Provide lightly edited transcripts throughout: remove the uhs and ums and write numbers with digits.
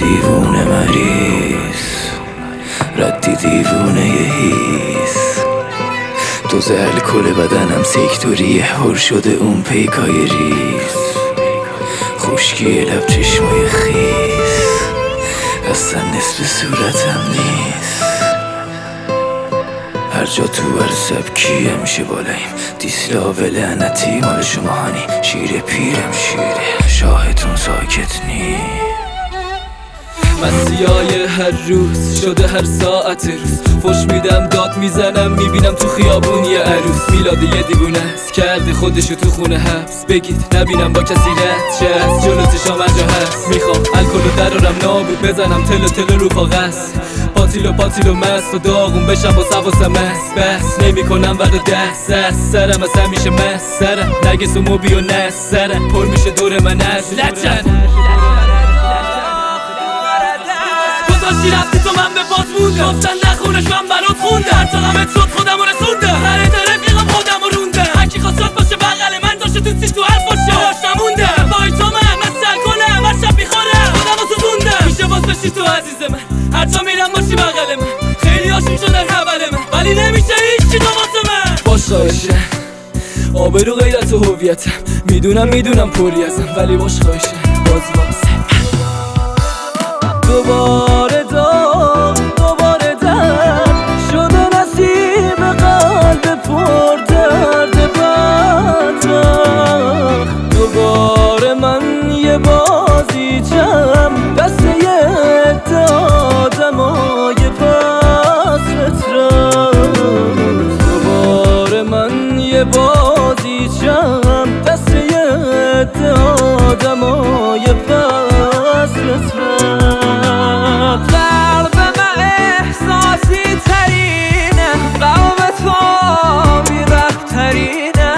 دیوونه مریض، ردی دیوونه هیس. دوز الکل بدنم سیکتوریه، پر شده اون پیکای ریز. خشکی لب چشمای خیس، اصلا نصف صورتم نیست. هر جا تو هر سبکی همیشه بالایم. دیسلاو لعنتی مال شما هانی، شیر پیرم شیره، شاهتون ساکت نی. مسیای هر روز شده هر ساعت روز، فش میدم داد میزنم میبینم تو خیابون یه عروس. میلاد یه دیوونه است کرده خودشو تو خونه حبس، بگید نبینم با کسی رد شه از جلو چشام جا هست. میخوام الکلو درارم نابود بزنم تلو رو کاغذ، پاتیلو مست و داغون بشم با سواسم مست. بس نمیکنم برا دست سرم از همیشه مست سرم، نگس و موبی و نست سرم پر میشه دور من از لچن. داشتی رفتی تو من به پات موندم، گفتن نخونش من برات خوندم. هر تا غمت شد خودمو رسوندم، سر رفیقم خودمو روندم. هرکی خواست شاد باشه بغل من داشته تو سی تو حرف باشه باش نموندم. پای تو من مسل کنم هر شب میخورم خودمو سوزوندم. میشه باز بشی تو عزیز من، هر جا میرم باشی بغل من. خیلی هاشون شدن حول من ولی نمیشه هیچی تو واسه من. باش خواهشم آبرو غیرت و هویتم، میدونم پری ازم ولی باش خواهشم باز واسه دوباره درد شده نسیم قلب پر درد بدبخت. دوباره من یه بازیچم دست یه عده آدمای پس فطرت. دوباره من یه بازیچم دست یه عده آدمای پس فطرت. قلب من احساسی ترینه، قلب تو بی‌رحم ترینه.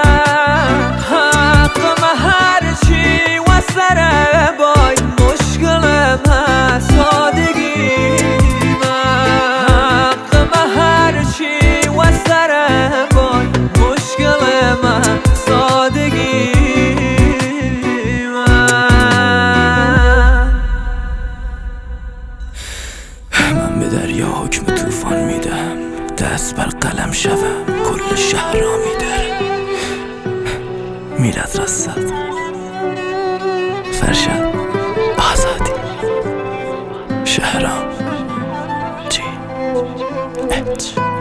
حق من هرچی و سر بای مشکل من سادگی من. حق من هرچی و سر بای مشکل من سادگی. من به دریا حکم طوفان میدم، دست بر قلم شوم کل شهر را میدرم. میلاد رصاد، فرشاد آزادی، شهرام جی اچ.